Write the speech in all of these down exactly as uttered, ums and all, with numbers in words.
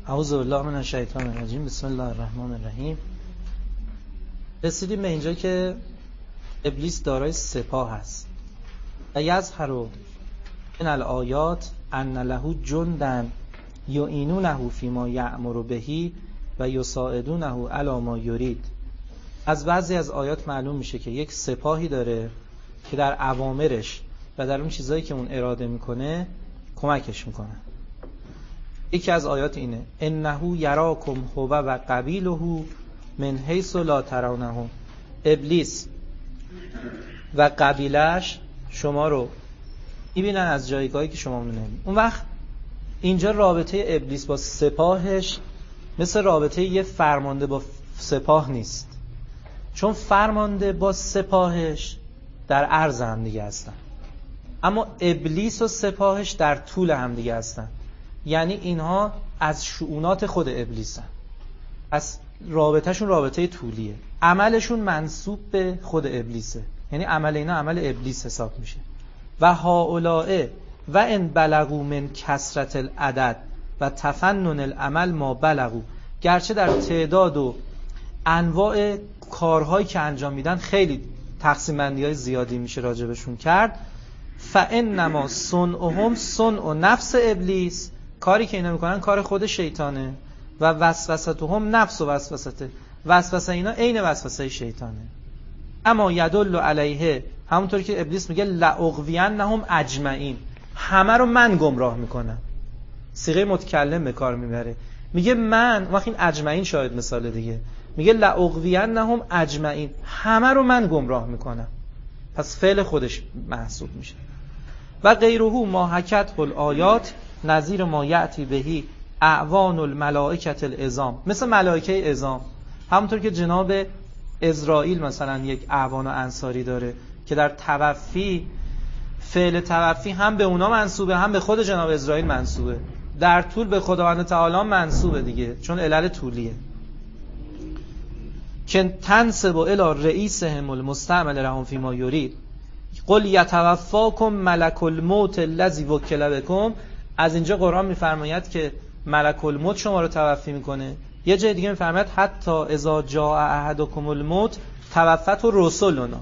اعوذ بالله من الشیطان الرجیم. بسم الله الرحمن الرحیم. رسیدیم به اینجا که ابلیس دارای سپاه است. و یظهر من الآیات ان له جندا یعینونه فیما یأمر به و یساعدونه علی ما یرید. از بعضی از آیات معلوم میشه که یک سپاهی داره که در اوامرش و در اون چیزایی که اون اراده میکنه کمکش میکنه. یکی از آیات اینه انه یراکم هو و قبیله من حیث لا ترونه. ابلیس و قبیلهش شما رو میبینن از جایگاهی که شما نمیبینید. اون وقت اینجا رابطه ابلیس با سپاهش مثل رابطه یه فرمانده با سپاه نیست، چون فرمانده با سپاهش در عرض هم دیگه هستن، اما ابلیس و سپاهش در طول هم دیگه هستن. یعنی اینها از شؤونات خود ابلیسن، از رابطهشون رابطه طولیه، عملشون منسوب به خود ابلیسه، یعنی عمل اینا عمل ابلیس حساب میشه. و هؤلاء و ان بلغوا من کثرت العدد و تفنن العمل ما بلغوا، گرچه در تعداد و انواع کارهایی که انجام میدن خیلی تقسیم بندی های زیادی میشه راجبشون کرد، فانما صنعهم صنع نفس ابلیس، کاری که اینا میکنن کار خود شیطانه، و وسوستهم نفس و وسوسته، وسوسه اینا عین وسوسه شیطانه. اما یدل علیه، همونطوری که ابلیس میگه لاغوینهم اجمعین، همه رو من گمراه میکنم، صیغه متکلم به کار میبره، میگه من، وقتی این اجمعین شاید مثال دیگه، میگه لاغوینهم اجمعین، همه رو من گمراه میکنم، پس فعل خودش محسوب میشه. و غیره ما حکت الآیات نظیر ما یأتی بهی اعوان الملائکه العظام، مثل ملائکه عظام، همونطور که جناب اسرائیل مثلا یک اعوان و انصاری داره که در توفی فعل توفی هم به اونا منسوبه هم به خود جناب اسرائیل منسوبه، در طول به خداوند تعالی منسوبه دیگه، چون علل طولیه. که تنسب الی رئیسهم المستعمل لهم فیما یرید قل یتوفاکم ملک الموت الذی وکل بکم. از اینجا قرآن میفرماید که ملک الموت شما رو توفی میکنه. یه جای دیگه میفرماید حتی اذا جاء احدکم الموت توفت رسولنا،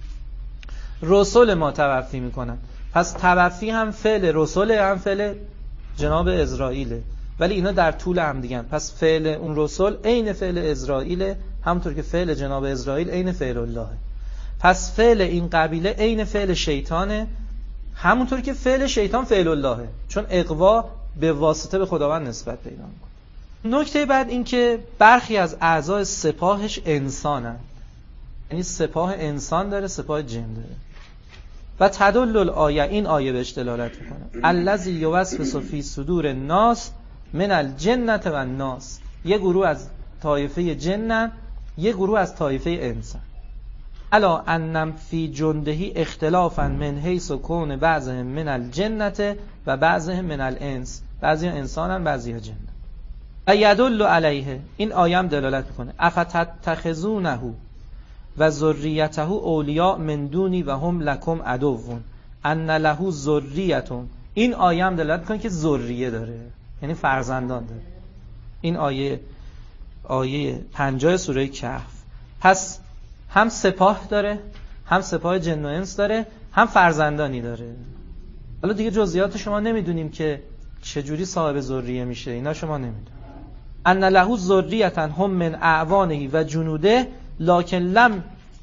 رسول ما توفی میکنن. پس توفی هم فعل رسول هم فعل جناب اسرائیله، ولی اینا در طول هم دیگن. پس فعل اون رسول عین فعل اسرائیله، همونطور که فعل جناب اسرائیل عین فعل الله. پس فعل این قبیله عین فعل شیطانه، همونطور که فعل شیطان فعل اللهه، چون اقوا به واسطه به خداوند نسبت پیدا میکنه. نکته بعد این که برخی از اعضای سپاهش انسانن، یعنی سپاه انسان داره، سپاه جن داره. و تدل الآیه، این آیه بهش دلالت میکنه، الذی یوسوس فی صدور الناس من الجنة و الناس، یه گروه از طایفه جنن، یه گروه از طایفه انسان. الا انم فی جندهی اختلافا من حیث کون بعضهم من الجنة و بعضهم من الانس، بعضی انسانن بعضی ها جنن. و یدل علیه، این آیه هم دلالت میکنه، افتتخذونه و ذریته اولیاء من دونی و هم لکم عدوون ان له ذریتون. این آیه هم دلالت میکنه که ذریه داره، یعنی فرزندان داره. این آیه آیه پنجاه سوره کهف. پس هم سپاه داره، هم سپاه جن و انس داره، هم فرزندانی داره. حالا دیگه جزئیات شما نمیدونیم که چجوری صاحب ذریه میشه، اینا شما نمیدونید. ان له ذریتن هم من اعوانه و جنوده لکن لم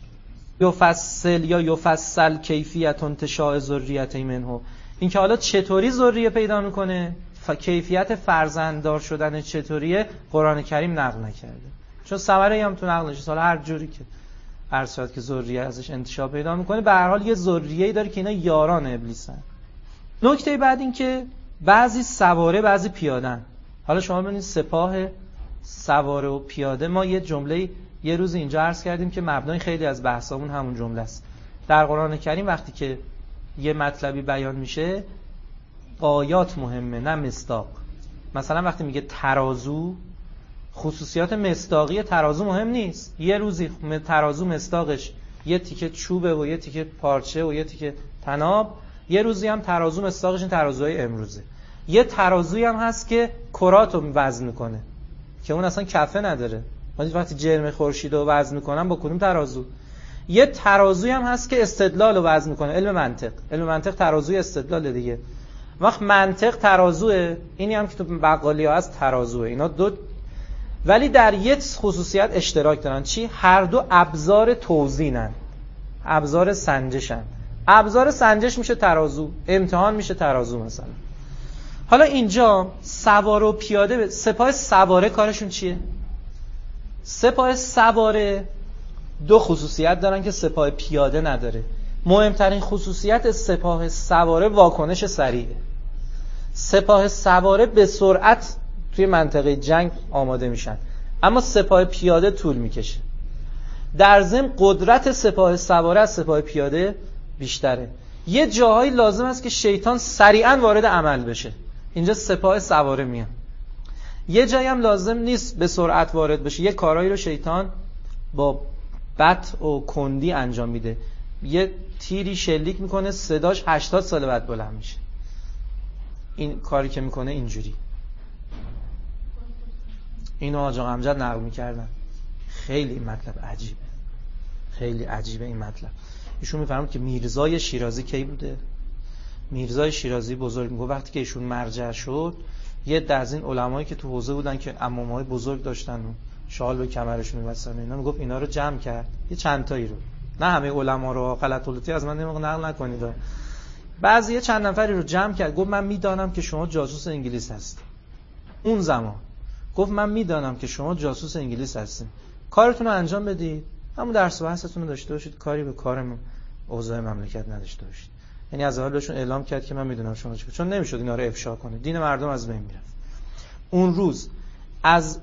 یفصل یا یفصل کیفیت انتشاء ذریته منه. این که حالا چطوری ذریه پیدا میکنه، کیفیت فرزنددار شدن چطوریه، قرآن کریم نقل نکرده، چون ثمره هم تو نقل نشه. حالا هر جوری که عرض شد که ذریه ازش انتشاء پیدا میکنه، به هر حال یه ذریه‌ای داره که اینا یاران ابلیسن. نکته بعد این که بعضی سواره بعضی پیادن. حالا شما ببینید سپاه سواره و پیاده، ما یه جمله یه روز اینجا عرض کردیم که مبنای خیلی از بحثامون همون جمله است. در قرآن کریم وقتی که یه مطلبی بیان میشه آیات مهمه نه مصداق. مثلا وقتی میگه ترازو، خصوصیات مصداقی ترازو مهم نیست. یه روزی ترازو مصداقش یه تیکه چوبه و یه تیکه پارچه و یه تیکه طناب، یه روزی هم ترازو مصداقش این ترازوهای امروزه. یه ترازویی هم هست که کرات رو وزن میکنه که اون اصلا کفه نداره. وقتی جرم خورشید رو وزن میکنن با کدوم ترازو؟ یه ترازویی هم هست که استدلال رو وزن میکنه، علم منطق. علم منطق ترازوی استدلال دیگه. وقت منطق ترازوه، اینی هم که تو بقالیا هست ترازوه. اینا دو، ولی در یک خصوصیت اشتراک دارن. چی؟ هر دو ابزار توزینن، ابزار سنجشن. ابزار سنجش میشه ترازو، امتحان میشه ترازو مثلا. حالا اینجا سوار و پیاده، سپاه سواره کارشون چیه؟ سپاه سواره دو خصوصیت دارن که سپاه پیاده نداره. مهمترین خصوصیت سپاه سواره واکنش سریعه. سپاه سواره به سرعت توی منطقه جنگ آماده میشن، اما سپاه پیاده طول میکشه. در ضمن قدرت سپاه سواره از سپاه پیاده بیشتره. یه جاهایی لازم است که شیطان سریعا وارد عمل بشه، اینجا سپاه سواره میان. یه جایی هم لازم نیست به سرعت وارد بشه، یه کارایی رو شیطان با بطء و کندی انجام میده. یه تیری شلیک میکنه صداش هشتاد سال بعد بلند میشه. این کاری که میکنه اینجوری. اینو آقا امجد نقل میکردن. خیلی این مطلب عجیبه، خیلی عجیبه این مطلب. ایشون میفرمود که میرزای شیرازی کی بوده؟ میرزای شیرازی بزرگ میگه وقتی که ایشون مرجع شد، یه عده از این علمایی که تو حوزه بودن که عمامای بزرگ داشتن و شال به کمرشون می‌بستن، اینا میگفت اینا رو جمع کرد، یه چند تایی رو، نه همه علما رو، غلط غلطی از من نقل نکنید، بعضی چند نفری رو جمع کرد. گفت من میدانم که شما جاسوس انگلیس هستید. اون زمان گفت من میدانم که شما جاسوس انگلیس هستید، کارتون رو انجام بدید، همون درس و بحثتون رو داشته باشید، کاری به کارمون اوضاع مملکت نداشته باشید. یعنی از اول بهشون اعلام کرد که من میدونم شما چیکار، چون نمیشد اینا رو افشا کنه، دین مردم از بین میرفت. اون روز از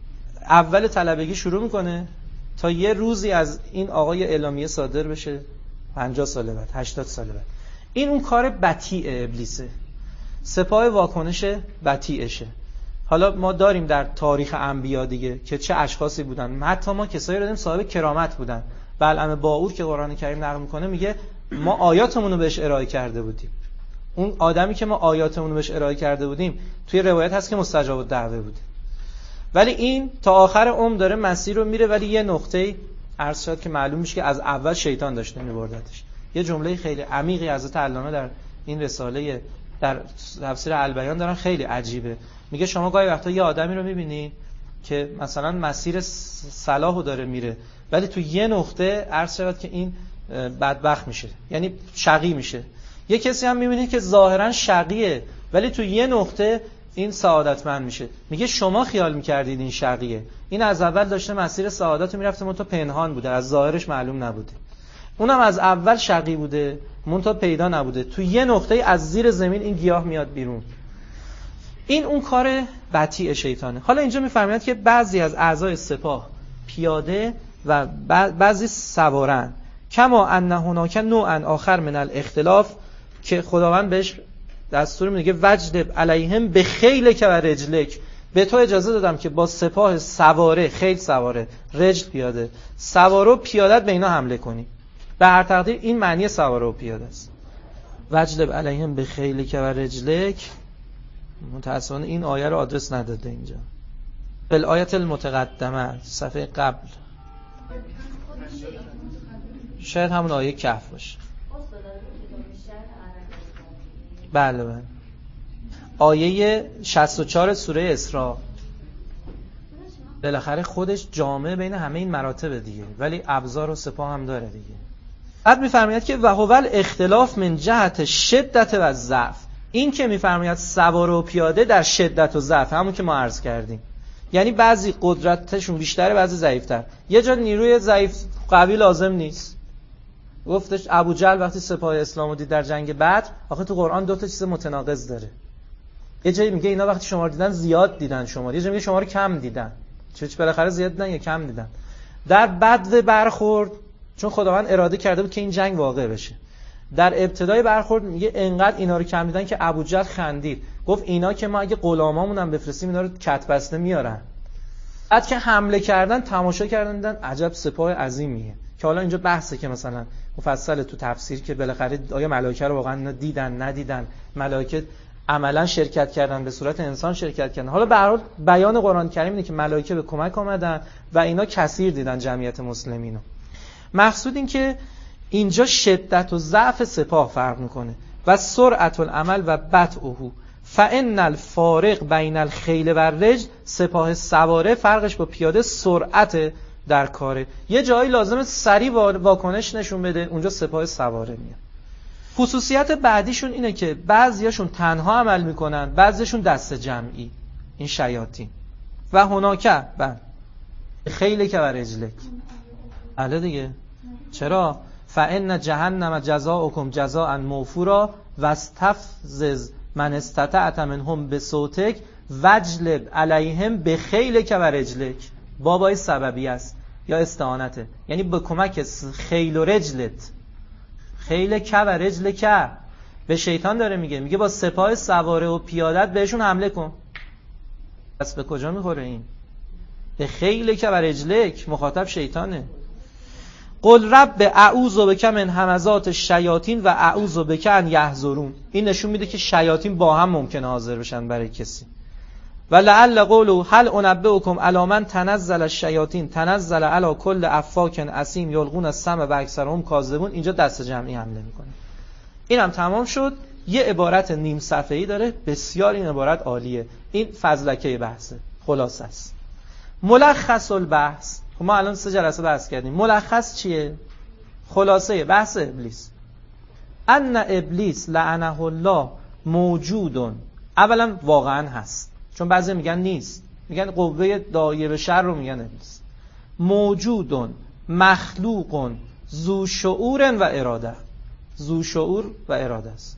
اول طلبگی شروع میکنه تا یه روزی از این آقای اعلامیه صادر بشه، پنجاه سال بعد، هشتاد سال بعد. این اون کار بطیء ابلیسه، سپاه واکنش بطیئشه. حالا ما داریم در تاریخ انبیا دیگه که چه اشخاصی بودن، حتی ما کسایی رو داریم صاحب کرامت بودن. بلعم باعور که قرآن کریم نقل میکنه میگه ما آیاتمون رو بهش ارائه کرده بودیم. اون آدمی که ما آیاتمون رو بهش ارائه کرده بودیم توی روایت هست که مستجاب الدعوه بوده. ولی این تا آخر عمر داره مسیر رو میره، ولی یه نقطه‌ای عرض شد که معلوم میشه که از اول شیطان داشته میبردتش. یه جمله خیلی عمیقی حضرت علامه در این رساله در تفسیر البیان دارن، خیلی عجیبه. میگه شما گاهی وقتا یه آدمی رو میبینید که مثلا مسیر صلاحو داره میره، ولی تو یه نقطه عرض شد که این بدبخت میشه، یعنی شقی میشه. یه کسی هم میبینید که ظاهرا شقیه ولی تو یه نقطه این سعادتمند میشه. میگه شما خیال میکردید این شقیه، این از اول داشته مسیر سعادت رو میرفته، منتها پنهان بوده، از ظاهرش معلوم نبوده. اونم از اول شقی بوده، منتها پیدا نبوده. تو یه نقطه از زیر زمین این گیاه میاد بیرون. این اون کار بطیء شیطانه. حالا اینجا میفرماید که بعضی از اعضای سپاه پیاده و بعضی سوارن، کما ان هناک نوعا آخر من الاختلاف، که خداوند بهش دستور میگه وجد علیهم به خیلک و رجلک، به تو اجازه دادم که با سپاه سواره، خیل سواره، رجل پیاده، سواره و پیادت به اینا حمله کنی. به هر تقدیر این معنی سواره و پیاده است. وجد علیهم به خیلک و رجلک، متأسفانه این آیه رو آدرس نداده اینجا. بالآیت المتقدمه صفحه قبل، شاید همون آیه کهف باشه. بله بله، آیه شصت و چهار سوره اسراء. بالاخره خودش جامع بین همه این مراتب دیگه، ولی ابزار و سپاه هم داره دیگه. بعد میفرماید که و هو الاختلاف من جهت شدت و ضعف، این که میفرماید سوار و پیاده در شدت و ضعف، همون که ما عرض کردیم، یعنی بعضی قدرتشون بیشتره، بعضی ضعیفتر. یه جا نیروی ضعیف قوی لازم نیست. گفتش ابو جهل وقتی سپاه اسلامو دید در جنگ بدر، آخه تو قرآن دو تا چیز متناقض داره. یه جایی میگه اینا وقتی شما رو دیدن زیاد دیدن شما، یه جایی میگه شما رو کم دیدن. چه بالاخره زیاد دیدن یا کم دیدن؟ در بدو برخورد، چون خداوند اراده کرده بود که این جنگ واقع بشه، در ابتدای برخورد میگه انقدر اینا رو کم دیدن که ابو جهل خندید، گفت اینا که ما اگه غلامامون هم بفرستیم اینا رو کت بسته میارن. بعد که حمله کردن تماشا کردن دیدن عجب سپاه عظیمیه، که حالا اینجا بحثه که مثلا مفصل تو تفسیر که بالاخره آیا ملائکه رو واقعا دیدن ندیدن، ملائکه عملا شرکت کردن، به صورت انسان شرکت کردن. حالا به هر حال بیان قرآن کریم اینه که ملائکه به کمک آمدن و اینا کثیر دیدن جمعیت مسلمینو. مقصود این که اینجا شدت و ضعف سپاه فرق میکنه و سرعت العمل و بطئه. فان الفارق بین الخیل و الرجل، سپاه سواره فرقش با پیاده سرعت در کاره. یه جایی لازمه سریع واکنش نشون بده، اونجا سپاه سواره میاد. خصوصیت بعدیشون اینه که بعضیاشون تنها عمل میکنن، بعضیاشون دست جمعی، این شیاطین. و هناکه بله خیلی که و رجلک. بله دیگه. چرا؟ فان جهنم جزاؤکم جزاء موفورا واستفزز من استطعت منهم بصوتک وجلب علیهم بخیلک و رجلک. بابای سببی است یا استعانته، یعنی به کمک خیل و رجلت. خیل که و رجل که به شیطان داره میگه، میگه با سپاه سواره و پیادت بهشون حمله کن. پس به کجا میخوره این؟ به خیل که و رجلک، مخاطب شیطانه. قل رب اعوذ بک من همزات الشیاطین و اعوذ بک ان یحضرون. این نشون میده که شیاطین با هم ممکنه حاضر بشن برای کسی. و لعل قولوا هل انبئکم علی من تنزل الشیاطین تنزل علی کل افاک اثیم یلقون السمع و اکثرهم کاذبون. اینجا دست جمعی حمله میکنه. اینم تمام شد. یه عبارت نیم صفحه‌ای داره، بسیار این عبارت عالیه. این فضلکه بحثه، خلاصه است. ملخص البحث. ما الان سه جلسه بحث کردیم. ملخص چیه؟ خلاصه بحث ابلیس. ان ابلیس لعنه الله موجودون. اولا واقعا هست، چون بعضی میگن نیست، میگن قوه داعیه به شر رو میگن ابلیس. موجودون مخلوقون ذو شعور و اراده. ذو شعور و اراده است.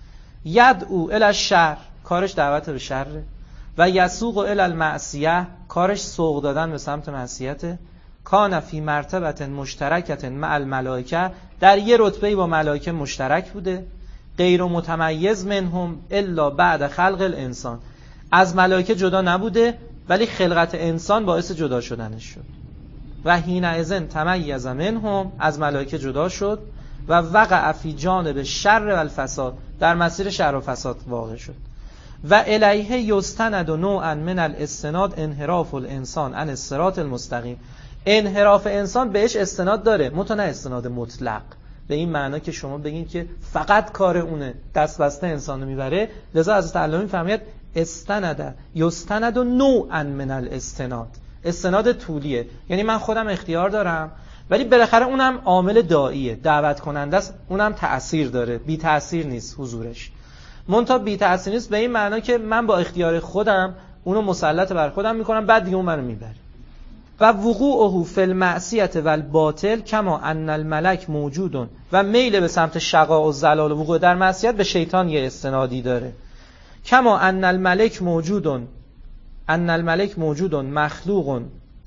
یدعو الی الشر، کارش دعوت به شره. و یسوق الی المعصیه، کارش سوق دادن به سمت معصیته. کان فی مرتبه مشترکه مع الملائکه، در یه رتبه‌ای با ملائکه مشترک بوده. غیر متمیز منهم الا بعد خلق الانسان، از ملائکه جدا نبوده ولی خلقت انسان باعث جدا شدنش شد. و حینئذ تمیز منهم، از ملائکه جدا شد. و وقع فی جانب شر و الفساد، در مسیر شر و فساد واقع شد. و الیه یستند نوعا من الاستناد انحراف الانسان عن الصراط المستقیم. انحراف انسان بهش استناد داره، متو نه استناد مطلق، به این معنا که شما بگین که فقط کار اونه دست بسته انسانو میبره. لذا حضرت علامه میفرماید استند یستند نوعا من الاستناد. استناد طولیه، یعنی من خودم اختیار دارم ولی بالاخره اونم عامل داعیه، دعوت کننده است، اونم تأثیر داره، بی تأثیر نیست حضورش. منتها بی تأثیر نیست به این معنا که من با اختیار خودم اونو مسلط بر خودم میکنم، بعد دیگه اون منو میبره. و وقوعه فی المعصیه و الباطل کما ان الملک موجودون. و میل به سمت شقا و ضلال و وقوع در معصیت به شیطان یه استنادی داره. کما ان الملک موجودون ان الملک موجودون مخلوقون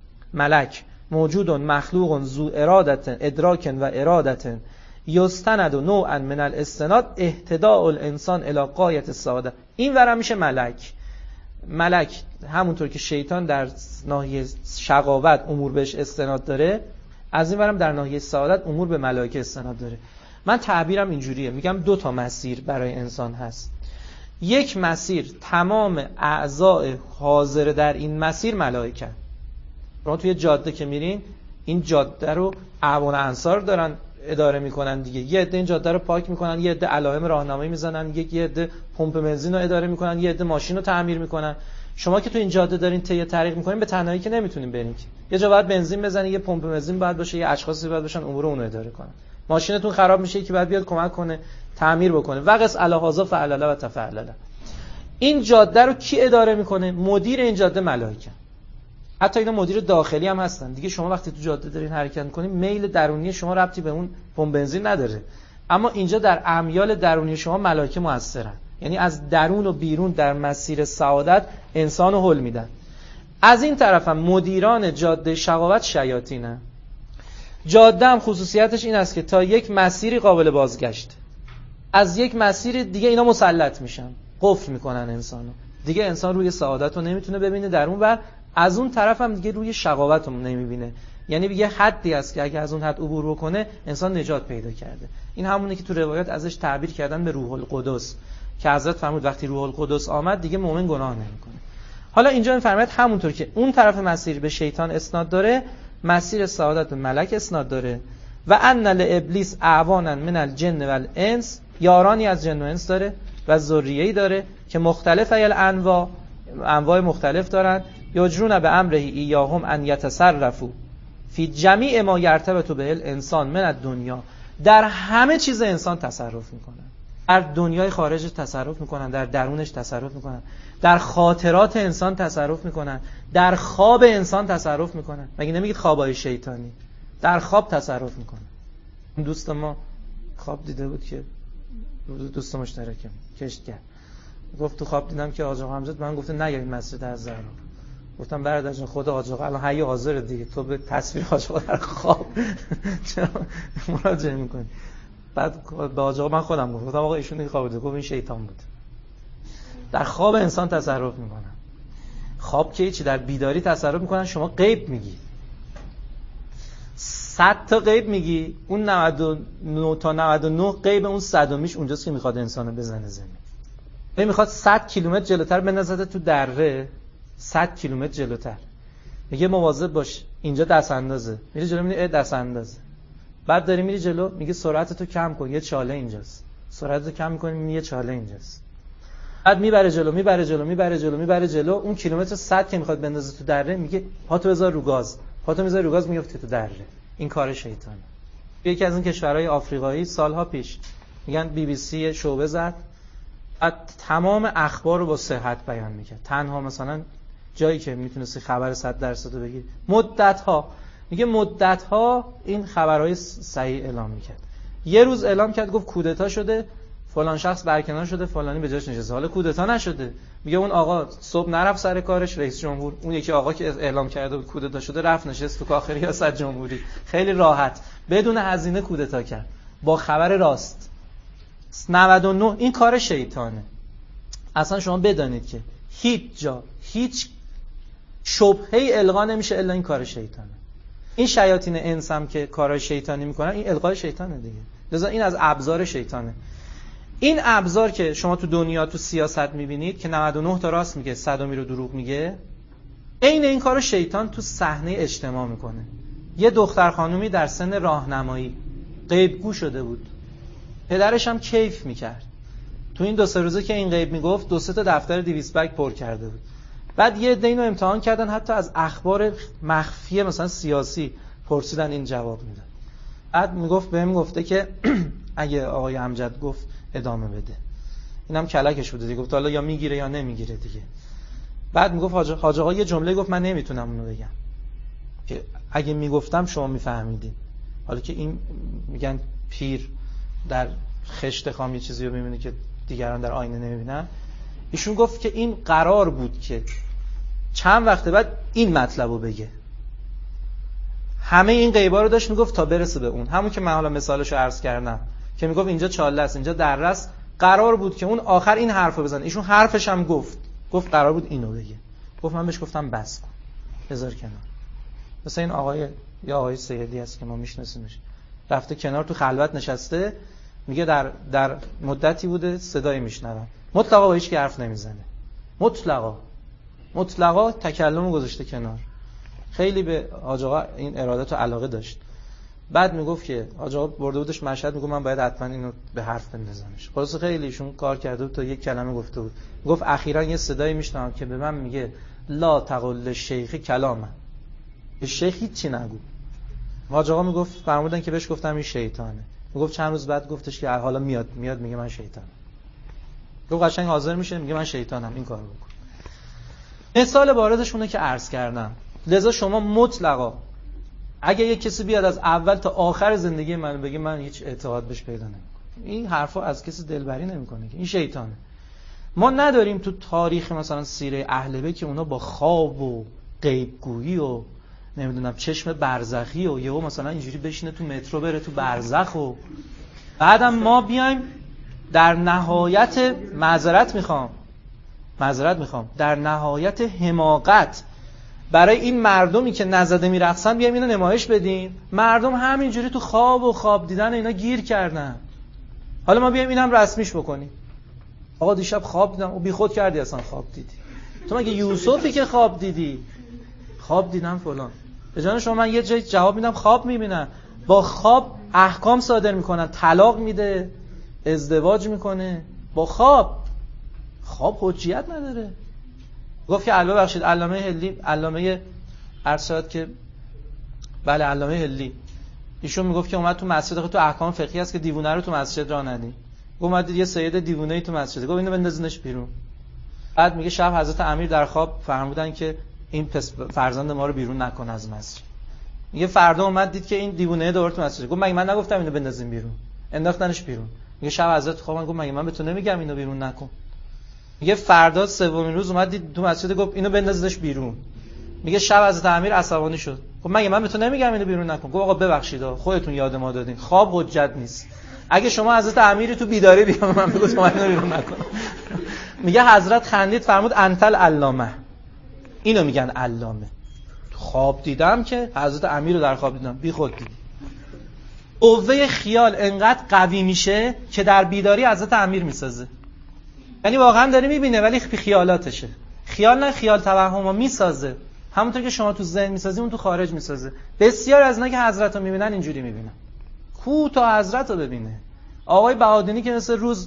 ملک موجودون مخلوقون ذو ارادت ادراک و ارادت یستند و نوعا من الاستناد اهتداء الانسان الی غایت السعاده. این ورم میشه ملک. ملک همونطور که شیطان در ناحیه شقاوت امور بهش استناد داره، از این ورم در ناحیه سعادت امور به ملائکه استناد داره. من تعبیرم اینجوریه، میگم دو تا مسیر برای انسان هست. یک مسیر تمام اعضاء حاضر در این مسیر ملائکه. شما توی جاده که میرین، این جاده رو اعوان انصار دارن اداره میکنن دیگه. یه عده این جاده رو پاک میکنن، یه عده علائم راهنمایی میزنن، یه عده پمپ بنزین رو اداره میکنن، یه عده ماشین رو تعمیر میکنن. شما که تو این جاده دارین طی طریق میکنین، به تنهایی که نمیتونین برین. یه جا باید بنزین بزنین، یه پمپ بنزین باید باشه، یه اشخاصی باید باشن امور اون رو اداره کنن. ماشینتون خراب میشه که بعد بیاد کمک کنه تعمیر بکنه. وقس الهازا فعلله و تفعلله. این جاده رو کی اداره میکنه؟ مدیر این جاده ملائکه. حتی اینا مدیر داخلی هم هستن دیگه. شما وقتی تو جاده دارین حرکت میکنین، میل درونی شما ربطی به اون پمپ بنزین نداره، اما اینجا در امیال درونی شما ملائکه موثرن، یعنی از درون و بیرون در مسیر سعادت انسانو هل میدن. از این طرف هم مدیران جاده شقاوت شیاطینن. جاده هم خصوصیتش این است که تا یک مسیری قابل بازگشت، از یک مسیر دیگه اینا مسلط میشن، قفل میکنن انسانو. دیگه انسان روی سعادت رو نمیتونه ببینه درون، و از اون طرف هم دیگه روی شقاوت رو نمیبینه. یعنی یه حدی است که اگه از اون حد عبور بکنه انسان نجات پیدا کرده. این همونه که تو روایات ازش تعبیر کردن به روح القدس، که حضرت فرمود وقتی روح القدس آمد دیگه مؤمن گناه نمیکنه. حالا اینجا میفرماید همونطور که اون طرف مسیر به شیطان اسناد داره، مسیر سعادت به ملک اسناد داره. و ان لابلیس اعوانا من الجن والانس، یارانی از جن و انس داره و ذریه‌ای داره که مختلف الانواع، انواع مختلف دارن. یجرون به امره ایاهم ان یتصرفوا فی جمیع ما یرتبط به الانسان من الدنیا، در همه چیز انسان تصرف میکنن. در دنیای خارج تصرف میکنن، در درونش تصرف میکنن، در خاطرات انسان تصرف میکنن، در خواب انسان تصرف میکنن. مگه نمیگید خوابای شیطانی؟ در خواب تصرف میکنن. اون دوست ما خواب دیده بود که دوست مشترکم کشتگر گفت تو خواب دیدم که آقا حمزه من گفته نیایید مسجد الزهرا. گفتم برادر جان خود آقا الان حی حاضر دیگه، تو به تصویر آقا در خواب چرا مراجعه میکنی؟ بعد به آقا من خودم گفتم آقا ایشون این خواب دیده، گفت این شیطان بود. در خواب انسان تصرف میکنن. خواب که چی؟ در بیداری تصرف میکنن. شما غیب میگی، صد تا غیب میگی، اون نود و نه تا نود و نه غیب اون صدمیش اونجاست که میخواد انسانو بزنه زمین. این میخواد صد کیلومتر جلوتر بندازه تو دره، صد کیلومتر جلوتر. میگه مواظب باش اینجا دست اندازه. میری جلو میبینی دست اندازه. بعد داری میری جلو میگه سرعتتو کم کن، یه چاله اینجاست. سرعتتو کم میکنی میبینی یه چاله اینجاست. بعد میبره جلو میبره جلو میبره جلو میبره جلو اون کیلومتر صد که میخواد بندازه تو دره میگه پاتو بذار رو گاز. پاتو میذاری رو گاز میفته تو دره. این کار شیطانه. یکی از این کشورهای آفریقایی سالها پیش میگن بی بی سی شعبه زد، بعد تمام اخبار رو با صحت بیان میکرد. تنها مثلا جایی که میتونستی خبر صد درصد رو بگی مدت‌ها، میگه مدت‌ها این خبرهای صحیح اعلام میکرد. یه روز اعلام کرد گفت کودتا شده، فلان شخص برکنار شده، فلانی به جاش نشسته. حالا کودتا نشده. میگه اون آقا صبح نرفت سر کارش، رئیس جمهور، اون یکی آقا که اعلام کرده بود کودتا شده رفت نشست تو کاخ ریاست جمهوری، خیلی راحت بدون هزینه کودتا کرد با خبر راست. نود و نه این کار شیطانه. اصلا شما بدانید که هیچ جا هیچ شبهه‌ای القا نمیشه الا این کار شیطانه. این شیاطین انس هم که کارهای شیطانی میکنن این القای شیطانه دیگه. لذا این از ابزار شیطانه. این ابزار که شما تو دنیا تو سیاست میبینید که نود و نه تا راست میگه، صدمی رو دروغ میگه، عین این کارو شیطان تو صحنه اجتماع میکنه. یه دختر خانومی در سن راهنمایی غیبگو شده بود، پدرش هم کیف میکرد. تو این دو سه روزه که این غیب میگفت دو سه تا دفتر دویست بگ پر کرده بود. بعد یه عده اینو امتحان کردن، حتی از اخبار مخفی مثلا سیاسی پرسیدن، این جواب میداد. بعد میگفت بهم گفته که اگه آقای امجد گفت ادامه بده. اینم کلکش بوده دیگه، گفت حالا یا میگیره یا نمیگیره دیگه. بعد میگفت حاج حاج آقا یه جمله گفت من نمیتونم اونو بگم که اگه میگفتم شما میفهمیدین. حالا که این میگن پیر در خشت خام یه چیزی رو میبینه که دیگران در آینه نمیبینن. ایشون گفت که این قرار بود که چند وقت بعد این مطلب رو بگه. همه این غیبا رو داشت میگفت تا برسه به اون، همون که من حالا مثالشو عرض کردم که میگفت اینجا چاله است اینجا دره است. قرار بود که اون آخر این حرفو بزنه. ایشون حرفش هم گفت گفت قرار بود اینو بگه. گفت من بهش گفتم بس کن، بذار کنار. مثلا این آقای یا آقای سیدی هست که ما میشناسیمش، رفته کنار تو خلوت نشسته، میگه در در مدتی بوده صدایی میشنوم، مطلقا با هیچ کی حرف نمیزنه، مطلقا مطلقا تکلمو گذاشته کنار. خیلی به حاج آقا این ارادت و علاقه داشت. بعد میگفت که حاج آقا برده بودش مشهد، میگفت من باید حتما اینو به حرف بندازمش. خلاص خیلی ایشون کار کرده بود تا یک کلمه گفته بود. گفت اخیراً یه صدایی میشنوم که به من میگه لا تقل شیخ کلام، به شیخ هیچی نگو. حاج آقا میگفت فرمودن که بهش گفتم این شیطانه. میگفت چند روز بعد گفتش که حالا میاد میاد میگه من شیطانم. گفت قشنگ حاضر میشه میگه من شیطانم، این کارو بکن. مثال باردش اونه که عرض کردم. لذا شما مطلقا اگه یک کسی بیاد از اول تا آخر زندگی من بگه من هیچ اعتقاد بهش پیدا نمیکنم، این حرفا از کسی دلبری نمیکنه که این شیطانه. ما نداریم تو تاریخ مثلا سیره اهل بیت که اونا با خواب و غیبگویی و نمیدونم چشم برزخی و یهو مثلا اینجوری بشینه تو مترو بره تو برزخ و بعدم ما بیایم در نهایت معذرت میخوام معذرت میخوام در نهایت حماقت برای این مردمی که نزده میرقصن بیایم اینو نمایش بدیم. مردم همینجوری تو خواب و خواب دیدن اینا گیر کردن، حالا ما بیایم اینم رسمیش بکنیم. آقا دیشب خواب دیدم. او بیخود کردی اصلا خواب دیدی. تو مگه یوسفی که خواب دیدی؟ خواب دیدم فلان. به جان شما من یه جای جواب میدم خواب میبینم. با خواب احکام صادر میکنن، طلاق میده، ازدواج میکنه با خواب. خواب حجیت نداره. گفت که البته بخشید علامه هلی، علامه ارشاد که بله علامه هلی، ایشون میگفت که اومد تو مسجد، خود تو احکام فقهی هست که دیوونه رو تو مسجد راه ندی. اومد دید یه سید دیوونه‌ای تو مسجد، گفت اینو بندازینش بیرون. بعد میگه شب حضرت امیر در خواب فرمودن که این پس فرزند ما رو بیرون نکن از مسجد. میگه فردا اومد دید که این دیوونه دوباره تو مسجد. گفت مگه من نگفتم اینو بندازیم بیرون؟ انداختنش بیرون. میگه شب حضرت خوابن، گفت مگه من به تو نمیگم اینو بیرون نکن؟ میگه فردا سومین روز اومد دید تو مسجد، گفت اینو بندازش بیرون. میگه شب حضرت امیر عصبانی شد، گفت مگه من به تو نمیگم اینو بیرون نکن؟ گفت آقا ببخشید خودتون یاد ما دادین، خواب حجت نیست. اگه شما حضرت امیر تو بیداری بیام من بگم من اینو بیرون نکن. میگه حضرت خندید فرمود انتل علامه. اینو میگن علامه. خواب دیدم که حضرت امیر رو در خواب دیدم، بی خود دیدم. قوه خیال انقدر قوی میشه که در بیداری حضرت امیر میسازه. یعنی واقعا داره میبینه ولی خیالاتشه. خیال نه خیال توهمو میسازه. همونطور که شما تو ذهن میسازی اون تو خارج میسازه. بسیار از اینا که حضرت رو میبینن اینجوری میبینن. کو تا حضرت رو ببینه. آقای بهادینی که مثل روز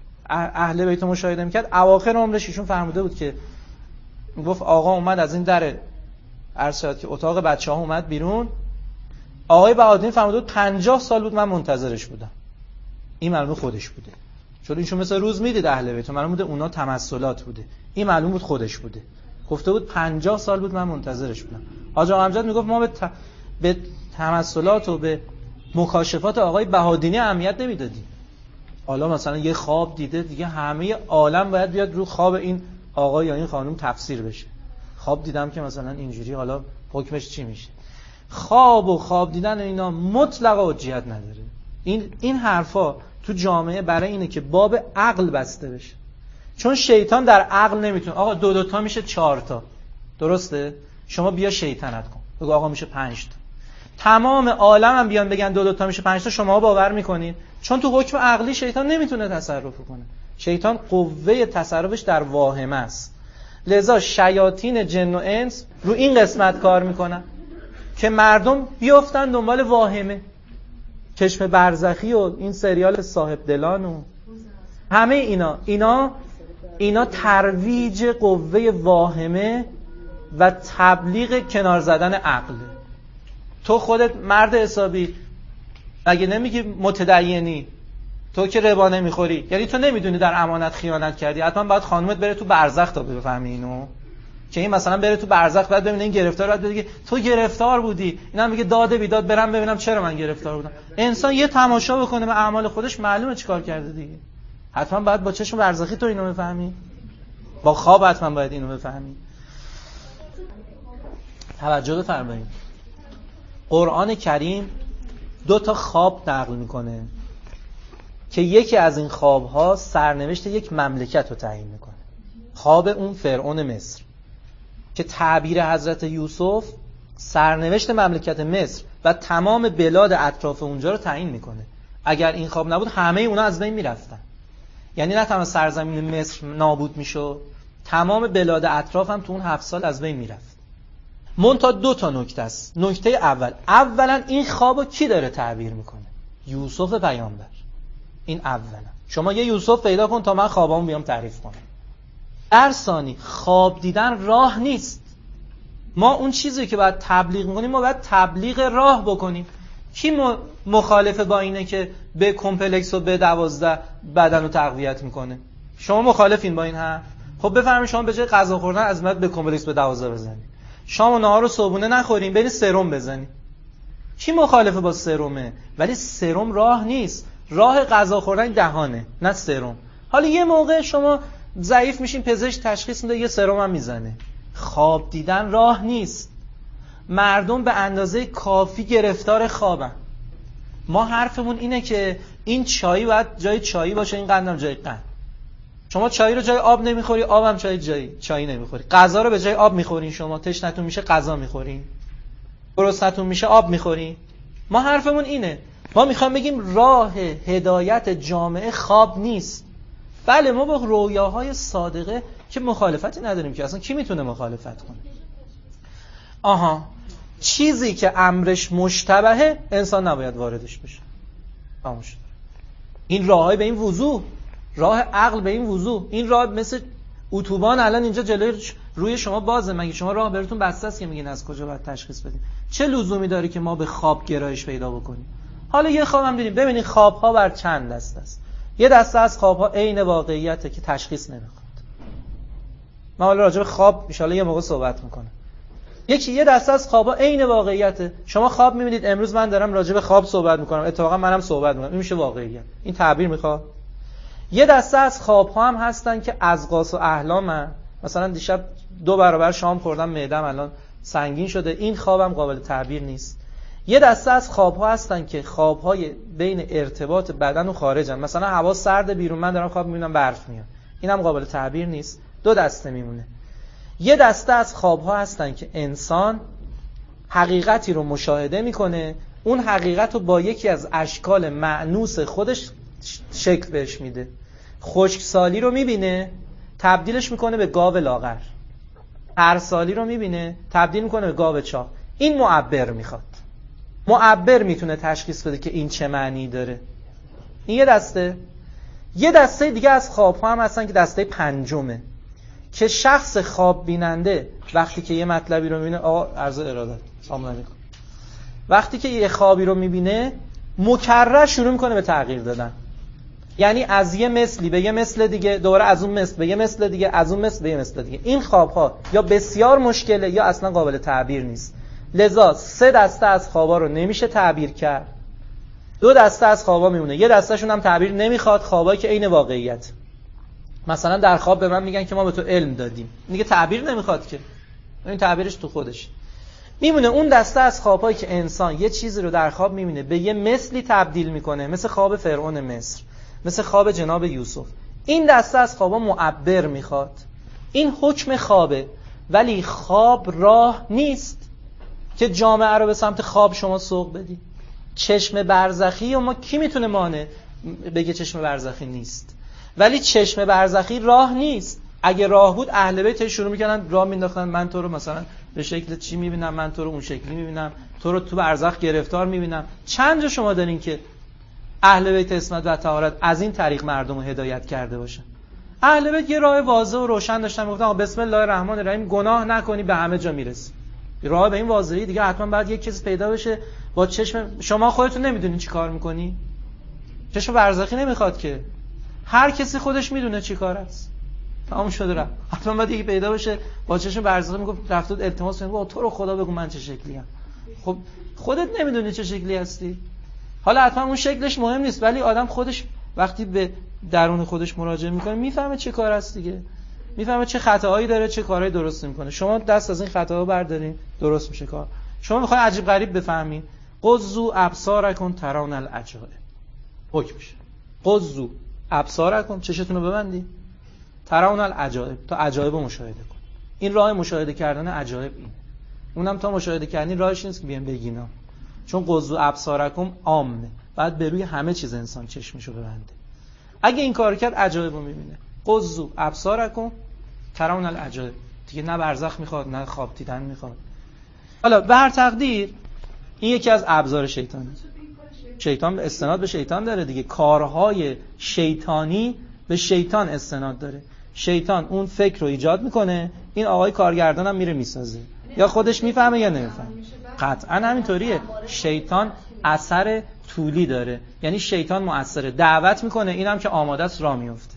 اهل بیت مشاهده میکرد، اواخر عمرش ایشون فرموده بود که گفت آقا اومد از این در ارشاد که اتاق بچه‌ها اومد بیرون. آقای بهادینی فرموده بود پنجاه سال بود من منتظرش بودم. این معلومه خودش بوده. چون ایشون مثل روز میدید اهل بیت، معلوم بوده اونا تمثلات بوده. این معلوم بود خودش بوده. گفته بود پنجاه سال بود من منتظرش بودم. حاج آقا امجد میگفت ما به ت... به تمثلات و به مکاشفات آقای بهادینی اهمیت نمیدادیم. حالا مثلا یه خواب دیده دیگه همه عالم باید بیاد رو خواب این آقا یا این خانم تفسیر بشه. خواب دیدم که مثلا اینجوری، حالا حکمش چی میشه؟ خواب و خواب دیدن اینا مطلق حجیت نداره. این این حرفا تو جامعه برای اینه که باب عقل بسته بشه. چون شیطان در عقل نمیتونه. آقا دو دو تا میشه چهار تا. درسته؟ شما بیا شیطنت کن. بگو آقا میشه پنج تا. تمام عالم هم بیان بگن دو دو تا میشه پنج تا، شما باور میکنین؟ چون تو حکم عقلی شیطان نمیتونه تصرف کنه. شیطان قوه تصرفش در واهمه است. لذا شیاطین جن و انس رو این قسمت کار میکنن که مردم بیافتن دنبال واهمه. چشم برزخی و این سریال صاحب دلان و همه اینا اینا اینا ترویج قوه واهمه و تبلیغ کنار زدن عقل. تو خودت مرد حسابی اگه نمیگی متدینی، تو که ربا نمیخوری، یعنی تو نمیدونی در امانت خیانت کردی، حتما باید خانومت بره تو برزخ تا بفهمی اینو، که این مثلا بره تو برزخ بعد ببینه این گرفتار، بعد بگه تو گرفتار بودی، اینا میگه داده بیداد برم ببینم چرا من گرفتار بودم. انسان یه تماشا بکنه به اعمال خودش معلومه چیکار کرده دیگه. حتما باید با چشم برزخی تو اینو بفهمی، با خواب حتما باید اینو بفهمی. توجه بفرمایید. قرآن کریم دو تا خواب نقل میکنه که یکی از این خوابها سرنوشت یک مملکت رو تعیین میکنه. خواب اون فرعون مصر که تعبیر حضرت یوسف سرنوشت مملکت مصر و تمام بلاد اطراف اونجا رو تعیین میکنه. اگر این خواب نبود همه اونا از بین میرفتن. یعنی نه تنها سرزمین مصر نابود میشد، تمام بلاد اطراف هم تو اون هفت سال از بین میرفت. منتها دو تا نکته است. نکته اول، اولا این خوابو کی داره تعبیر میکنه؟ یوسف پیامبر. این اولا. شما یه یوسف پیدا کن تا من خوابامو بیام تعریف کنم. در ثانی، خواب دیدن راه نیست. ما اون چیزی که باید تبلیغ میکنیم ما باید تبلیغ راه بکنیم. کی مخالفه با اینه که به کمپلکس و به دوازده بدن رو تقویت میکنه؟ شما مخالفین با این حرف؟ خب بفرمایید شما به جای غذا خوردن از بعد به کمپلکس به دوازده بزنید. شام و نهار رو صبحونه نخوریم، برید سرم بزنید. کی مخالفه با سرمه؟ ولی سرم راه نیست. راه غذا خوردن دهانه، نه سرم. حالا یه موقع شما ضعیف میشین، پزشک تشخیص میده یه سرم هم میزنه. خواب دیدن راه نیست. مردم به اندازه کافی گرفتار خوابن. ما حرفمون اینه که این چایی باید جای چایی باشه، این قندم جای قند. شما چای رو جای آب نمیخوری، آبم چای جای چای نمیخوری. غذا رو به جای آب میخورین، شما تشنتون میشه غذا میخورین، گرسنتون میشه آب میخورین. ما حرفمون اینه، ما میخوایم بگیم راه هدایت جامعه خواب نیست. بله ما با رویاهای صادقه که مخالفتی نداریم که اصلا کی میتونه مخالفت کنه. آها چیزی که امرش مشتبهه انسان نباید واردش بشه. خاموش. این راههای به این وضوح، راه عقل به این وضوح، این راه مثل اتوبان الان اینجا جلوی روی شما بازه، مگه شما راه براتون بسته است که میگین از کجا باید تشخیص بدیم؟ چه لزومی داره که ما به خواب گرایش پیدا بکنیم؟ حالا یه خواب هم دیدیم، ببینید خواب‌ها بر چند دسته است. یه دسته از خواب‌ها عین واقعیته که تشخیص نمیخواد. ما حالا راجع به خواب ان شاءالله یه موقع صحبت میکنم. یکی یه دسته از خواب‌ها عین واقعیته. شما خواب می‌بینید، امروز من دارم راجع به خواب صحبت میکنم، اتفاقا منم صحبت میکنم، این میشه واقعیت. این تعبیر میخواد. یه دسته از خواب‌ها هم هستن که ازقاس و احلامن. مثلا دیشب دو برابر شام خوردم، معده‌ام الان سنگین شده، این خوابم قابل تعبیر نیست. یه دسته از خواب‌ها هستن که خواب‌های بین ارتباط بدن و خارجن. مثلا هوا سرد بیرون، من دارم خواب می‌بینم برف میاد، اینم قابل تعبیر نیست. دو دسته میمونه. یه دسته از خواب‌ها هستن که انسان حقیقتی رو مشاهده میکنه، اون حقیقت رو با یکی از اشکال مأنوس خودش شکل بهش میده. خشکسالی رو میبینه، تبدیلش میکنه به گاو لاغر. ترسالی رو میبینه، تبدیل میکنه به گاو چاق. این معبر میخواد. معبر میتونه تشخیص بده که این چه معنی داره. این یه دسته. یه دسته دیگه از خواب‌ها هم هستن که دسته پنجمه، که شخص خواب بیننده وقتی که یه مطلبی رو میبینه، آقا عرض ارادت، سلام علیکم، وقتی که یه خوابی رو میبینه مکرر شروع میکنه به تغییر دادن. یعنی از یه مثلی به یه مثل دیگه، دوباره از اون مثل به یه مثل دیگه، از اون مثل به یه مثل دیگه. این خواب‌ها یا بسیار مشکله یا اصلا قابل تعبیر نیست. لذا سه دسته از خوابا رو نمیشه تعبیر کرد. دو دسته از خوابا میمونه. یه دستهشون هم تعبیر نمیخواد، خوابایی که عین واقعیت. مثلا در خواب به من میگن که ما به تو علم دادیم، میگه تعبیر نمیخواد که، این تعبیرش تو خودش میمونه. اون دسته از خوابایی که انسان یه چیزی رو در خواب میبینه به یه مثلی تبدیل میکنه، مثل خواب فرعون مصر، مثل خواب جناب یوسف. این دسته از خوابا معبر میخواد. این حکم خوابه، ولی خواب راه نیست که جامعه رو به سمت خواب شما سوق بدی. چشم برزخی و ما کی میتونه مانع بگه چشم برزخی نیست؟ ولی چشم برزخی راه نیست. اگه راه بود اهل بیت شروع میکنن راه مینداختن، من تو رو مثلا به شکل چی میبینم، من تو رو اون شکلی میبینم، تو رو تو برزخ گرفتار میبینم. چند جا شما دارین که اهل بیت اسمت و طهارت از این طریق مردم رو هدایت کرده باشن؟ اهل بیت یه راه واضح و روشن داشتن، میگفتن بسم الله الرحمن الرحیم، گناه نکنی به همه جا میرسی. راه به این واضحی دیگه، حتما بعد یک کسی پیدا بشه با چشم. شما خودتون نمیدونین چی کار میکنی؟ چشم برزخی نمیخواد که، هر کسی خودش میدونه چی کار است. تمام شده رفت. حتما بعد یکی پیدا بشه با چشم برزخی میگفت رفت التماس میگه تو رو خدا بگو من چه شکلی ام. خب خودت نمیدونی چه شکلی هستی. حالا حتما اون شکلش مهم نیست، ولی آدم خودش وقتی به درون خودش مراجعه میکنه میفهمه چه کار است دیگه، میفهمه چه خطاهایی داره، چه کارهایی درست میکنه. شما دست از این خطاها بردارین درست میشه کار. شما میخواین عجیب غریب بفهمین، قضوا ابصارکم ترون العجائب. حکمش قضوا ابصارکم، چشتون رو ببندید، ترون العجائب، تا عجایب رو مشاهده کن. این راه مشاهده کردن عجایب اینه. اونم تا مشاهده کردن راهش نیست که بیان بگینا، چون قضوا ابصارکم عامه، بعد به روی همه چیز انسان چشمشو ببنده. اگه این کار کرد عجایب رو میبینه. قضوا ابصارکم ترون العجائب، دیگه نه برزخ میخواد نه خواب دیدن میخواد. حالا به هر تقدیر این یکی از ابزار شیطانه. شیطان استناد به شیطان داره دیگه، کارهای شیطانی به شیطان استناد داره. شیطان اون فکر رو ایجاد میکنه، این آقای کارگردان هم میره میسازه، یا خودش میفهمه یا نمیفهمه. قطعا همینطوریه. شیطان اثر طولی داره، یعنی شیطان مؤثره، دعوت میکنه، اینم که آماده است راه میفته.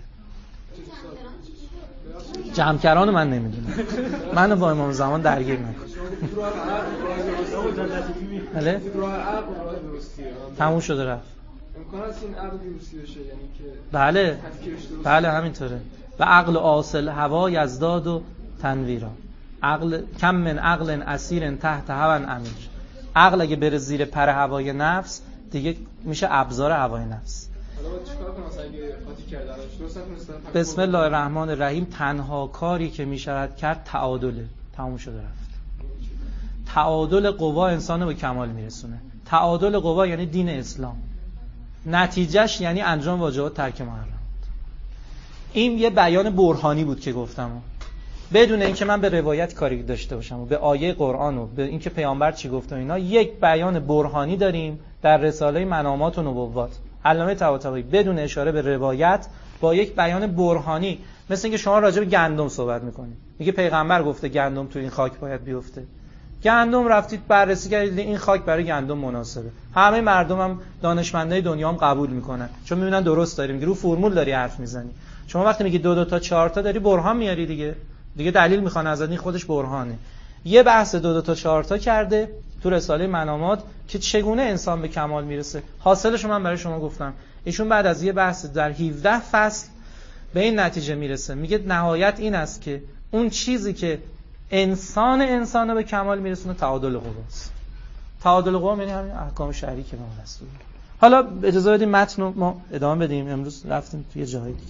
جمع‌کرانو من نمیدونم، منو با امام زمان درگیر نکن. بله تموم شده رفت. امکان هست این عقل درستی بشه، یعنی که بله بله همینطوره. و عقل اصل هوا یزداد و تنویرا. عقل کم من عقل اسیر تحت هوا امیر. عقل اگه بره زیر پر هوای نفس دیگه میشه ابزار هوای نفس. حالا باید چیکار کنم مثلا اگه قاطی کردنش درست نکنستم؟ بسم الله الرحمن الرحیم، تنها کاری که میشود کرد تعادله. تموم شده رفت. تعادل قوا انسانو به کمال میرسونه. تعادل قوا یعنی دین اسلام، نتیجهش یعنی انجام واجبات، ترک محرمات. این یه بیان برهانی بود که گفتم، بدون اینکه من به روایت کاری داشته باشم و به آیه قرآن و به اینکه پیامبر چی گفت و اینا، یک بیان برهانی داریم در رساله منامات و نبوات علامه طباطبایی بدون اشاره به روایت با یک بیان برهانی. مثل اینکه شما راجع به گندم صحبت میکنید، میگه پیغمبر گفته گندم تو این خاک باید بیفته، گندم رفتید بررسی کردید این خاک برای گندم مناسبه، همه مردم هم دانشمندای دنیا هم قبول میکنن چون میبینن درست داریم، میگه رو فرمول داری حرف میزنی. شما وقتی میگی دو دو تا چهار تا داری برهان میاری دیگه، دیگه دلیل میخوان ازت، این خودش برهانه. یه بحث دو دو تا چهار تا کرده تو رساله منامات که چگونه انسان به کمال میرسه. حاصلش من برای شما گفتم. ایشون بعد از یه بحث در هفده فصل به این نتیجه میرسه، میگه نهایت این است که اون چیزی که انسان انسان رو به کمال میرسونه تعادل قواست. تعادل قوا یعنی همین احکام شرعی که ما دستور. حالا اجازه بدیم متن رو ما ادامه بدیم، امروز رفتیم توی جای دیگه.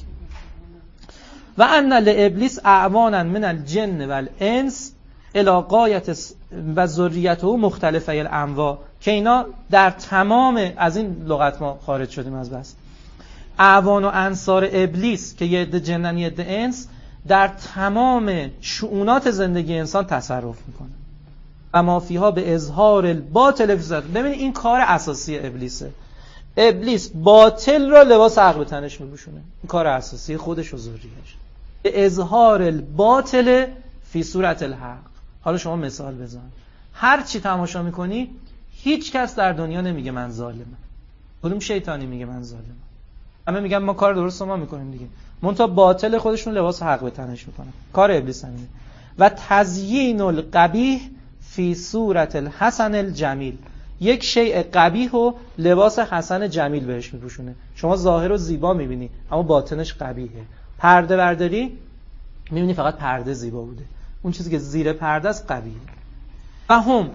و ان لابلیس اعوانا من الجن والانس الی غایت و ذریته مختلفه الانواع، که اینا در تمام، از این لغت ما خارج شدیم از بس، اعوان و انصار ابلیس که یه عده جنن یه عده انس در تمام شؤونات زندگی انسان تصرف میکنه و ما فیها به اظهار الباطل فی صورت. ببینید این کار اساسی ابلیسه. ابلیس باطل را لباس حق به تنش میپوشونه، این کار اساسی خودش و ذریه‌اش، به اظهار الباطل فی صورت الحق. حالا شما مثال بزن، هر چی تماشا میکنی هیچ کس در دنیا نمیگه من ظالمم، کدوم شیطانی میگه من ظالمم؟ همه میگن ما کار درست ما میکنیم دیگه، منتها باطل خودشون لباس حق به تنش میکنن. کار ابلیس همینه. و تزیین القبیح فی صورت الحسن الجمیل، یک شیء قبیح و لباس حسن جمیل بهش میپوشونه. شما ظاهر رو زیبا میبینی اما باطنش قبیحه. پرده برداری میبینی فقط پرده زیبا بوده، اون چیزی که زیر پرده است قبیحه. و هم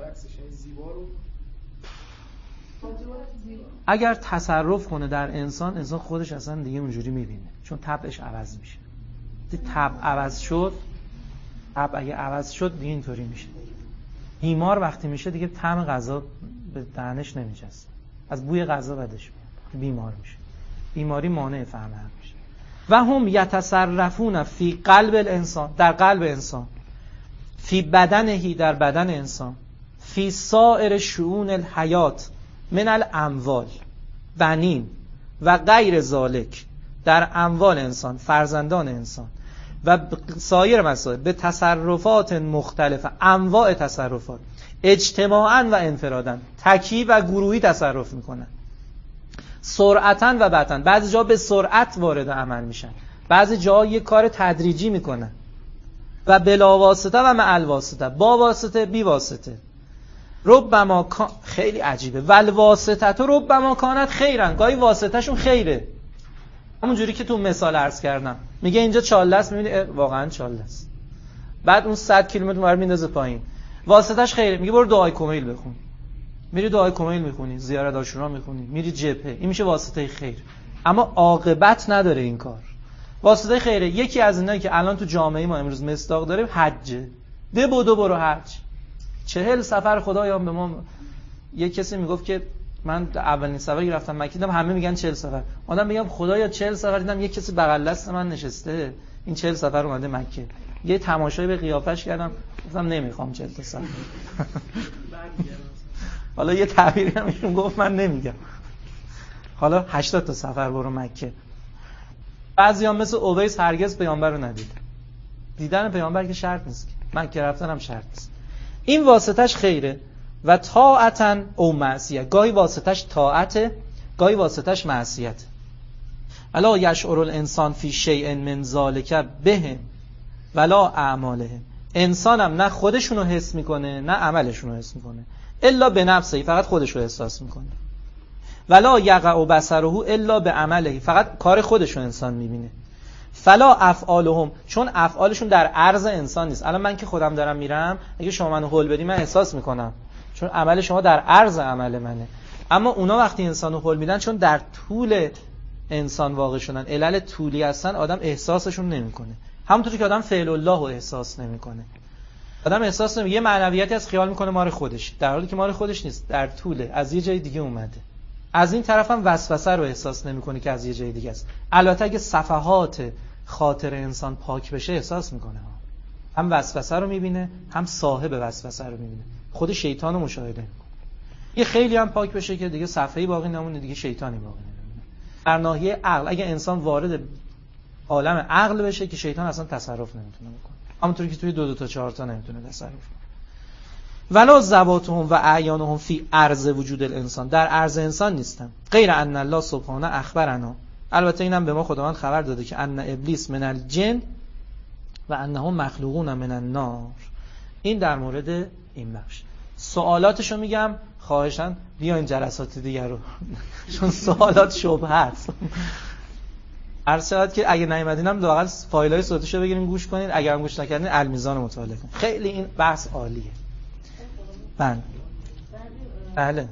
اگر تصرف کنه در انسان، انسان خودش اصلا دیگه اونجوری میبینه، چون طبعش عوض میشه. طبع عوض شد، طبع اگه عوض شد دیگه اینطوری میشه. بیمار وقتی میشه دیگه طعم غذا به دهنش نمیچسبه، از بوی غذا بدش میاد، بیمار میشه. بیماری مانع فهم حق میشه. و هم یتصرفون فی قلب الانسان، در قلب انسان، فی بدنهی، در بدن انسان، فی سائر شؤون الحیات من الاموال بنین و غیر ذالک، در اموال انسان، فرزندان انسان و سایر مسائل، به تصرفات مختلفه، انواع تصرفات، اجتماعاً و انفراداً، تکی و گروهی تصرف میکنن، سرعتاً و بطن. بعضی جا به سرعت وارد عمل میشن، بعضی جا یک کار تدریجی میکنن، و بلا واسطه و مع الواسطه، با واسطه بی واسطه. ربما کان، خیلی عجیبه، ول واسطه تو ربما کانت خیرن، گاهی واسطه شون خیره. همون جوری که تو مثال عرض کردم، میگه اینجا چاله است، میبینی واقعا چاله است، بعد اون صد کیلومتر اونور میندازه پایین، واسطهش خیره، میگه برو دعای کمیل بخون، میری دعای کمیل میخونی، زیارت عاشورا میخونی، میری جبهه، این میشه واسطه خیر. اما عاقبت نداره این کار. واسطه خیره یکی از اینایی که الان تو جامعه ما امروز مصداق داره حجه. ده بدو برو حج، چهل سفر خدایام به ما. یک کسی میگفت که من اولین سفری رفتم مکه دیدم همه میگن چهل سفر، آدم میگم خدایا چهل سفر دیدم، یک کسی بغل دست من نشسته این چهل سفر اومده مکه. یه تماشای به قیافش کردم، گفتم نمیخوام چهل تا سفر. حالا یه تعبیری هم ایشون گفت من نمیگم، حالا هشتاد تا سفر برو مکه. بعضی هم مثل اویس هرگز پیامبر رو ندید، دیدن پیامبر که شرط نیست، مکه رفتن هم شرط نیست. این واسطش خیره و طاعتن او معصیت، گاهی واسطش طاعته، گاهی واسطش معصیت. الا یشعر الانسان فی شیء من ذلک به ولا اعماله، انسانم نه خودشونو حس میکنه نه عملشونو حس میکنه، الا به نفسه، فقط خودشو احساس میکنه. ولا یقع بصره الا به عمله، فقط کار خودشو انسان میبینه. فلا افعالهم، چون افعالشون در عرض انسان نیست. الان من که خودم دارم میرم، اگه شما منو هول بدی من احساس میکنم، چون عمل شما در عرض عمل منه. اما اونا وقتی انسانو هول میدن، چون در طول انسان واقع شدن، علل طولی هستن، آدم احساسشون نمیکنه. همونطوری که آدم فعل الله رو احساس نمیکنه. آدم احساس نمیکنه، یه معنویتی از خیال میکنه مال خودش، در حالی که مال خودش نیست، در طول از یه جای دیگه اومده. از این طرف هم وسوسه رو احساس نمیکنه که از یه جای دیگه است. البته اگه صفحات خاطر انسان پاک بشه احساس میکنه، هم وسوسه رو میبینه، هم صاحب وسوسه رو میبینه، خود شیطان رو مشاهده میکنه. یه خیلی هم پاک بشه که دیگه صفحه‌ای باقی نمونه، دیگه شیطانی باقی نمونه. در ناحیه عقل اگه انسان وارد عالم عقل بشه که شیطان اصلا تصرف نمیتونه بکنه، همونطوری که توی دو دو تا چهار تا نمیتونه تصرف کنه. ولا ذواتهم و اعیانهم فی عرض وجود الانسان، در عرض انسان نیستن. غیر ان الله سبحانه اخبرنا، البته اینم به ما خداوند خبر داده که ان ابلیس من الجن و انهم مخلوقون من النار. این در مورد این بخش. سوالاتشو میگم، خواهشاً بیاین جلسات دیگر رو چون سوالات شبهه است. هر ساعت که اگه نیومدینم واقعا فایلای صوتیشو بگیرین گوش کنین، اگه هم گوش نکردین المیزان رو مطالعه کنین. خیلی این بحث عالیه. بله بله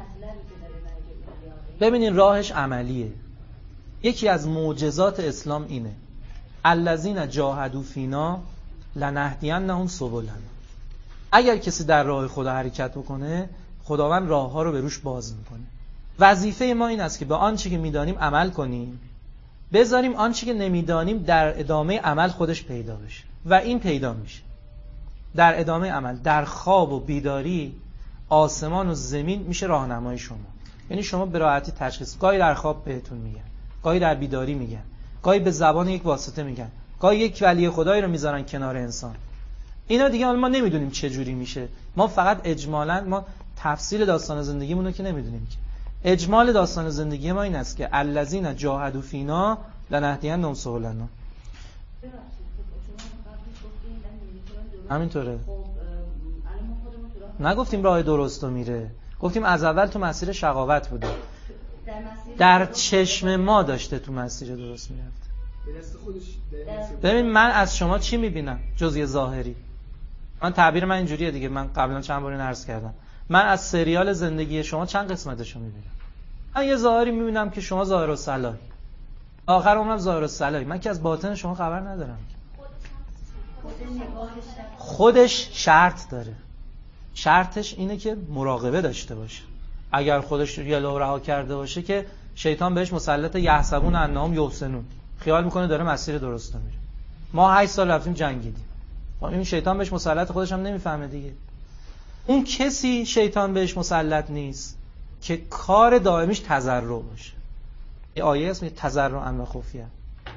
ببینین راهش عملیه. یکی از معجزات اسلام اینه الذین جاهدوا فینا لنهدینهم سبلنا. اگر کسی در راه خدا حرکت بکنه خداوند راهها رو به روش باز میکنه. وظیفه ما این است که به آنچه که میدانیم عمل کنیم، بذاریم آنچه که نمیدانیم در ادامه عمل خودش پیدا بشه و این پیدا میشه در ادامه عمل. در خواب و بیداری آسمان و زمین میشه راهنمای شما. یعنی شما به راحتی تشخیص، گاهی در خواب بهتون میگن، گاهی در بیداری میگن، گاهی به زبان یک واسطه میگن، گاهی یک ولی خدایی رو میذارن کنار انسان. اینا دیگه ما نمیدونیم چه جوری میشه. ما فقط اجمالاً ما تفصیل داستان زندگیمون رو که نمیدونیم که. اجمال داستان زندگی ما این است که الذین جاهدوا فینا لنهدینهم سبلنا. همینطوره. نگفتیم راه درست رو میره، گفتیم از اول تو مسیر شقاوت بوده، در چشم ما داشته تو مسیر درست میرفت. ببین من از شما چی میبینم جز یه ظاهری؟ من تعبیر من اینجوریه دیگه، من قبلا چند بار این عرض کردم. من از سریال زندگی شما چند قسمتشو میبینم؟ من یه ظاهری میبینم که شما ظاهر و صلاحی، آخر عمرم ظاهر و صلاحی. من که از باطن شما خبر ندارم. خودش شرط داره. شرطش اینه که مراقبه داشته باشه. اگر خودش یه لو رها کرده باشه که شیطان بهش مسلط یحسبون انهم یحسنون، خیال میکنه داره مسیر درست رو میره. ما هشت سال رفتیم جنگیدیم، این شیطان بهش مسلط، خودش هم نمیفهمه دیگه. اون کسی شیطان بهش مسلط نیست که کار دائمیش تضرع باشه. یه آیه اسمش تضرعا و خفیه.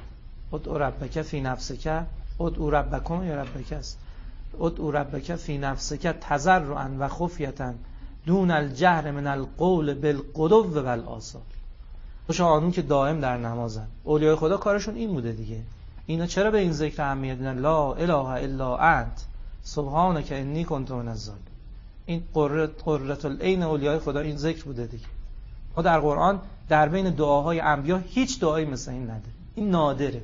ادعو ربک فی نفسک، ادعو ربکم یا ربک است. ادعو ربک فی نفسک تضرعا و خفیه دون الجهر من القول بالغدو و بالآصال. خوش آنون که دائم در نمازن. اولیای خدا کارشون این بوده دیگه. اینا چرا به این ذکر اهمیت میدن؟ لا اله الا انت سبحانک انی کنت من الظالمین. این قرۃ قرۃ العین اولیای خدا این ذکر بوده دیگه. ما در قرآن در بین دعاهای انبیا هیچ دعایی مثل این نداره. این نادره.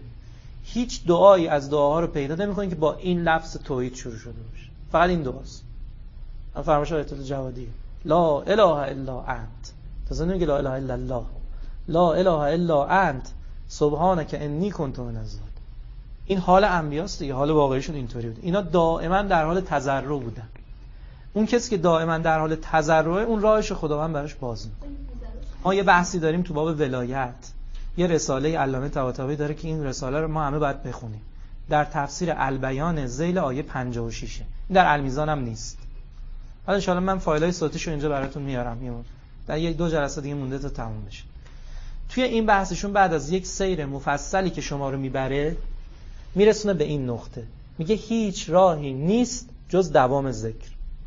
هیچ دعایی از دعاها رو پیدا نمی‌کنید که با این لفظ توحید شروع شده باشه. فقط این دعاست. فرمایش آیت الجوادی لا اله الا انت. تازه نمیگه لا اله الا الله. لا اله الا انت سبحانک انی کنت من الظالمین. این حال انبیاست دیگه، حال واقعیشون اینطوری بود. اینا دائما در حال تضرع بودن. اون کسی که دائما در حال تضرع، اون راهش خداوند براش باز میکنه. ما یه بحثی داریم تو باب ولایت، یه رساله علامه طباطبایی داره که این رساله رو ما همه باید بخونیم. در تفسیر البیان ذیل آیه پنجاه و شش. این در المیزان هم نیست. حالا ان شاء الله من فایلای صوتیشو اینجا براتون میارم. یه در یک دو جلسه دیگه مونده تا تموم بشه. توی این بحثشون بعد از یک سیر مفصلی که شما رو میبره میرسونه به این نقطه، میگه هیچ راهی نیست جز دوام ذکر.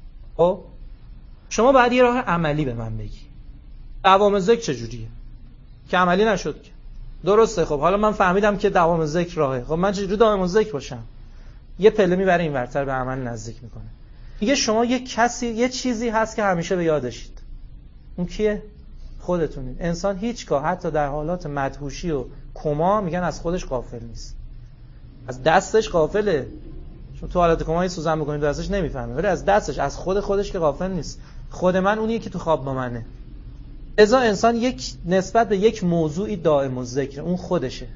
خب شما باید یه راه عملی به من بگی. دوام ذکر چجوریه که عملی نشد که؟ درسته. خب حالا من فهمیدم که دوام ذکر راهه. خب من چجوری دوام ذکر باشم؟ یه پله میبره این ورتر به عمل نزدیک میکنه. میگه شما یه کسی یه چیزی هست که همیشه به یادشید. اون کیه؟ خودتونید. انسان هیچگاه حتی در حالات مدهوشی و کما میگن از خودش غافل نیست. از دستش غافله. چون تو حالت کما سوزن میکنید دستش نمیفهمه، ولی از دستش، از خود خودش که غافل نیست. خود من اونیه که تو خواب با منه. ازا انسان یک نسبت به یک موضوعی دائم الذکر، اون خودشه.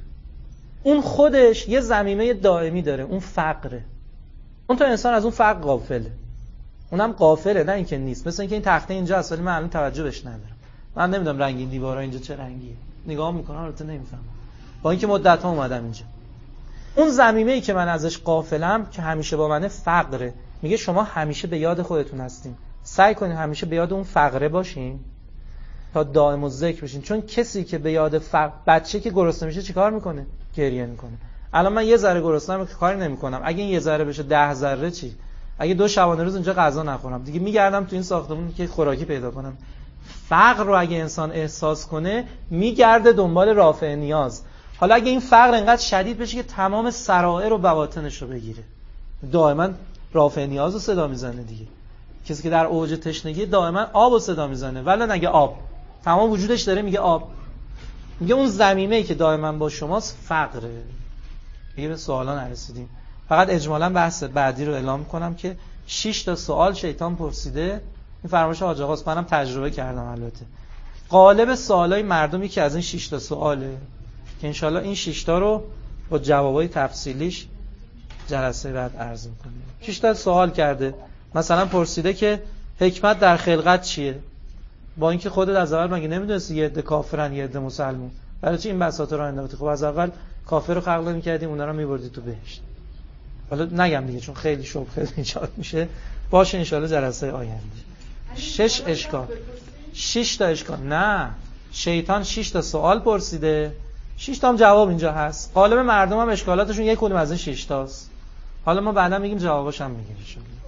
اون خودش یه ضمیمه دائمی داره، اون فقره. اون تو انسان از اون فقر غافله. اونم غافله، نه اینکه نیست. مثلا اینکه این تخته اینجا اصلا من الان توجه بهش ندارم. من نمیدونم رنگ این دیوارا اینجا چه رنگیه. نگاه میکنم البته نمیفهمم. با اینکه مدت‌ها اومدم اینجا. اون ضمیمه‌ای که من ازش غافلم که همیشه با منه فقره. میگه شما همیشه به یاد خودتون هستین، سعی کنین همیشه به یاد اون فقره باشین تا دائم الذکر بشین. چون کسی که به یاد فقر، بچه که گرسنه میشه چیکار میکنه؟ گریه میکنه. الان من یه ذره گرسنه‌ام که کاری نمیکنم، اگه این یه ذره بشه ده ذره چی؟ اگه دو شبانه روز اینجا غذا نخورم دیگه میگردم تو این ساختمون که خوراکی پیدا کنم. فقر رو اگه انسان احساس کنه میگرده دنبال رافع نیاز. حالا اگه این فقر انقدر شدید بشه که تمام سرائر و بواطنش رو بگیره، دائما رافع نیاز رو صدا میزنه دیگه. کسی که در اوج تشنگی دائما آب رو صدا میزنه، ولی نگه آب، تمام وجودش داره میگه آب. میگه اون ضمیمه‌ای که دائما با شماست فقره. دیگه به سوالا نرسیدیم. فقط اجمالا بحث بعدی رو اعلام کنم که شش تا سوال شیطان پرسیده. این فرمایش حاج آقاست، منم تجربه کردم. البته غالب سوالای مردمی که از این شش تا سواله که انشالله این شش تا رو با جوابای تفصیلیش جلسه بعد عرض می‌کنیم. شش تا سوال کرده. مثلا پرسیده که حکمت در خلقت چیه؟ با اینکه خودت از اول مگه نمیدونستی یه عده کافرن یه عده مسلمون، برای چی این بساطا رو انداختی؟ خب از اول کافر رو خلق می‌کردیم، اونا رو می‌بردی تو بهشت. حالا نگم دیگه چون خیلی شبهه ایجاد میشه. باشه انشالله جلسه آینده. شش اشکال، شش تا اشکال. نه، شیطان شش تا سوال پرسیده، شش تا هم جواب اینجا هست. غالب مردم هم اشکالاتشون یک کدوم از این شش تاست. حالا ما بعدا میگیم جواباش هم میگیم.